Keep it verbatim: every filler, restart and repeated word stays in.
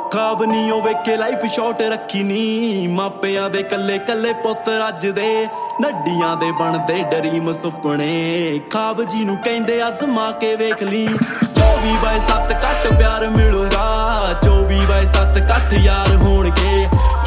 ਖਾਬ ਨੀ ਉਹ ਵੇਖੇ ਲਾਈਫ ਸ਼ਾਰਟ ਰੱਖੀ ਨੀ ਮਾਪਿਆਂ ਦੇ ਕੱਲੇ ਕੱਲੇ ਪੁੱਤ ਰੱਜਦੇ ਨੱਡੀਆਂ ਦੇ ਬਣਦੇ ਡਰੀਮ ਸੁਪਨੇ ਖਾਬ ਜੀ ਨੂੰ ਕਹਿੰਦੇ ਅਜ਼ਮਾ ਕੇ ਵੇਖ ਲਈ ਚੌਵੀ ਬਾਏ ਸੱਤ ਘੱਟ ਪਿਆਰ ਮਿਲੂਗਾ ਚੌਵੀ ਬਾਏ ਸੱਤ ਘੱਟ ਯਾਰ ਹੋਣਗੇ